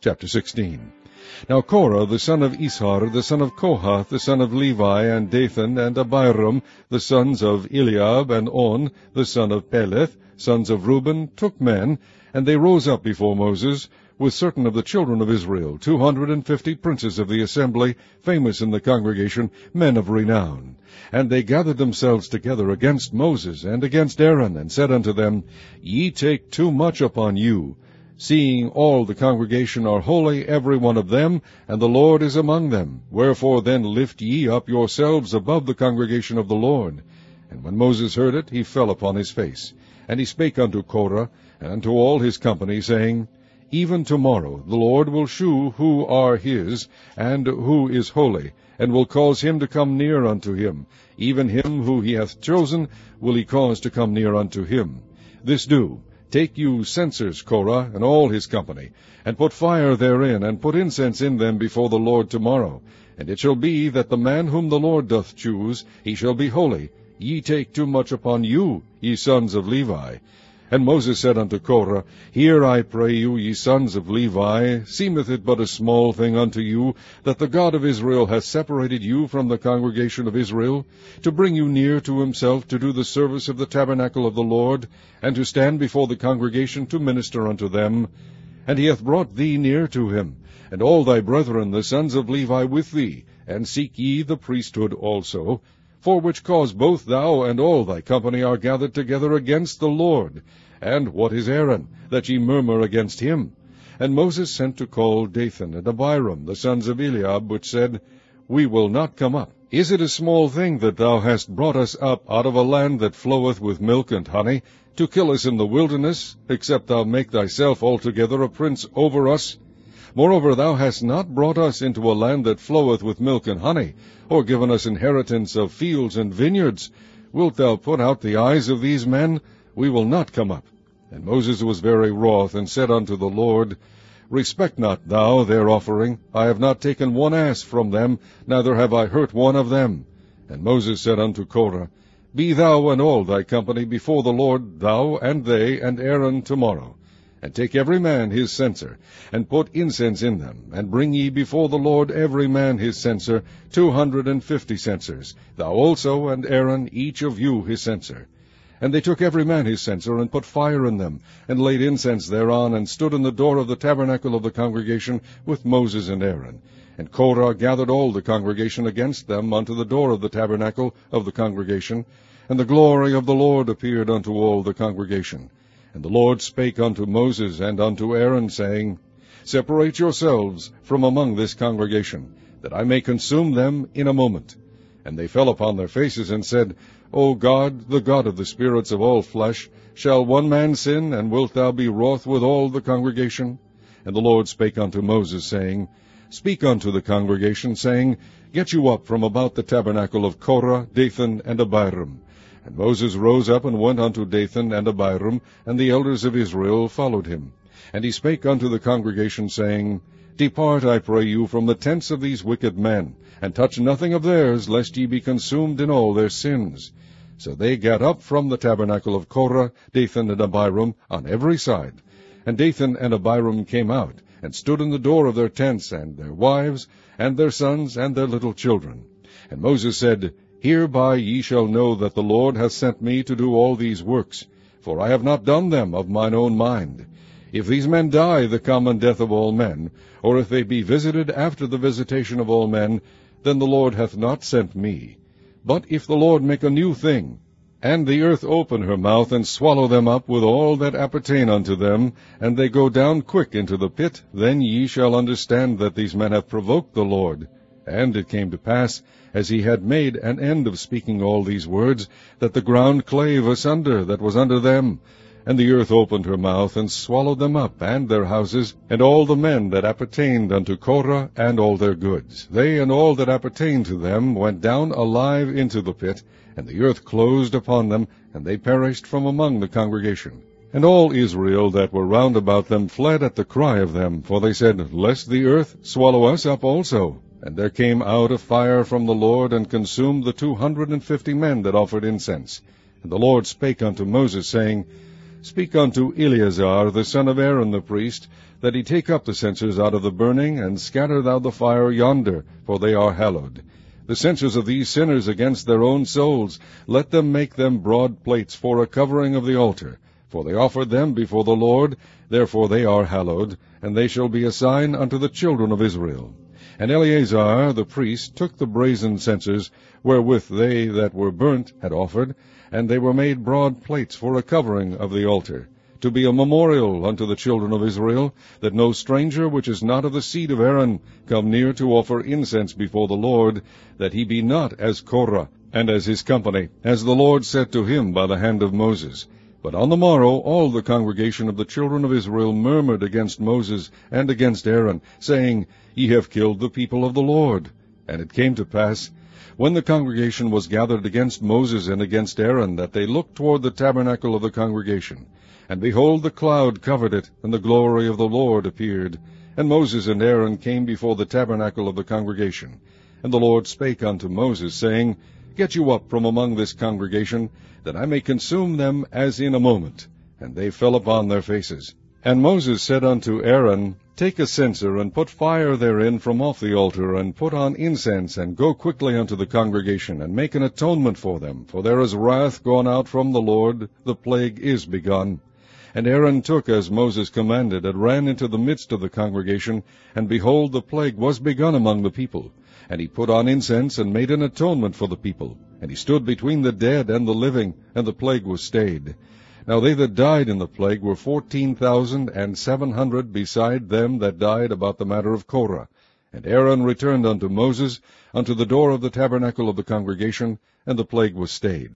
Chapter 16. Now Korah the son of Ishar, the son of Kohath, the son of Levi, and Dathan, and Abiram, the sons of Eliab, and On, the son of Peleth, sons of Reuben, took men, and they rose up before Moses, with certain of the children of Israel, 250 princes of the assembly, famous in the congregation, men of renown. And they gathered themselves together against Moses and against Aaron, and said unto them, Ye take too much upon you, seeing all the congregation are holy, every one of them, and the Lord is among them. Wherefore then lift ye up yourselves above the congregation of the Lord. And when Moses heard it, he fell upon his face. And he spake unto Korah, and unto all his company, saying, Even tomorrow the Lord will shew who are his, and who is holy, and will cause him to come near unto him. Even him who he hath chosen will he cause to come near unto him. This do. Take you censers, Korah, and all his company, and put fire therein, and put incense in them before the Lord tomorrow. And it shall be that the man whom the Lord doth choose, he shall be holy. Ye take too much upon you, ye sons of Levi. And Moses said unto Korah, Hear, I pray you, ye sons of Levi, seemeth it but a small thing unto you, that the God of Israel hath separated you from the congregation of Israel, to bring you near to himself, to do the service of the tabernacle of the Lord, and to stand before the congregation to minister unto them? And he hath brought thee near to him, and all thy brethren the sons of Levi with thee, and seek ye the priesthood also, for which cause both thou and all thy company are gathered together against the Lord. And what is Aaron, that ye murmur against him? And Moses sent to call Dathan and Abiram, the sons of Eliab, which said, We will not come up. Is it a small thing that thou hast brought us up out of a land that floweth with milk and honey, to kill us in the wilderness, except thou make thyself altogether a prince over us? Moreover, thou hast not brought us into a land that floweth with milk and honey, or given us inheritance of fields and vineyards. Wilt thou put out the eyes of these men? We will not come up. And Moses was very wroth, and said unto the Lord, Respect not thou their offering. I have not taken one ass from them, neither have I hurt one of them. And Moses said unto Korah, Be thou and all thy company before the Lord, thou and they and Aaron tomorrow. And take every man his censer, and put incense in them, and bring ye before the Lord every man his censer, 250 censers, thou also and Aaron, each of you his censer. And they took every man his censer, and put fire in them, and laid incense thereon, and stood in the door of the tabernacle of the congregation with Moses and Aaron. And Korah gathered all the congregation against them unto the door of the tabernacle of the congregation, and the glory of the Lord appeared unto all the congregation. And the Lord spake unto Moses and unto Aaron, saying, Separate yourselves from among this congregation, that I may consume them in a moment. And they fell upon their faces, and said, O God, the God of the spirits of all flesh, shall one man sin, and wilt thou be wroth with all the congregation? And the Lord spake unto Moses, saying, Speak unto the congregation, saying, Get you up from about the tabernacle of Korah, Dathan, and Abiram. And Moses rose up and went unto Dathan and Abiram, and the elders of Israel followed him. And he spake unto the congregation, saying, Depart, I pray you, from the tents of these wicked men, and touch nothing of theirs, lest ye be consumed in all their sins. So they gat up from the tabernacle of Korah, Dathan, and Abiram, on every side. And Dathan and Abiram came out, and stood in the door of their tents, and their wives, and their sons, and their little children. And Moses said, Hereby ye shall know that the Lord hath sent me to do all these works, for I have not done them of mine own mind. If these men die the common death of all men, or if they be visited after the visitation of all men, then the Lord hath not sent me. But if the Lord make a new thing, and the earth open her mouth, and swallow them up with all that appertain unto them, and they go down quick into the pit, then ye shall understand that these men have provoked the Lord. And it came to pass, as he had made an end of speaking all these words, that the ground clave asunder that was under them, and the earth opened her mouth, and swallowed them up, and their houses, and all the men that appertained unto Korah, and all their goods. They and all that appertained to them went down alive into the pit, and the earth closed upon them, and they perished from among the congregation. And all Israel that were round about them fled at the cry of them, for they said, Lest the earth swallow us up also. And there came out a fire from the Lord, and consumed the 250 men that offered incense. And the Lord spake unto Moses, saying, Speak unto Eleazar the son of Aaron the priest, that he take up the censers out of the burning, and scatter thou the fire yonder, for they are hallowed. The censers of these sinners against their own souls, let them make them broad plates for a covering of the altar. For they offered them before the Lord, therefore they are hallowed, and they shall be a sign unto the children of Israel. And Eleazar the priest took the brazen censers, wherewith they that were burnt had offered, and they were made broad plates for a covering of the altar, to be a memorial unto the children of Israel, that no stranger which is not of the seed of Aaron come near to offer incense before the Lord, that he be not as Korah, and as his company, as the Lord said to him by the hand of Moses. But on the morrow all the congregation of the children of Israel murmured against Moses and against Aaron, saying, Ye have killed the people of the Lord. And it came to pass, when the congregation was gathered against Moses and against Aaron, that they looked toward the tabernacle of the congregation. And behold, the cloud covered it, and the glory of the Lord appeared. And Moses and Aaron came before the tabernacle of the congregation. And the Lord spake unto Moses, saying, Get you up from among this congregation, that I may consume them as in a moment. And they fell upon their faces. And Moses said unto Aaron, Take a censer, and put fire therein from off the altar, and put on incense, and go quickly unto the congregation, and make an atonement for them. For there is wrath gone out from the Lord, the plague is begun. And Aaron took as Moses commanded, and ran into the midst of the congregation, and behold, the plague was begun among the people. And he put on incense, and made an atonement for the people. And he stood between the dead and the living, and the plague was stayed. Now they that died in the plague were 14,700, beside them that died about the matter of Korah. And Aaron returned unto Moses, unto the door of the tabernacle of the congregation, and the plague was stayed.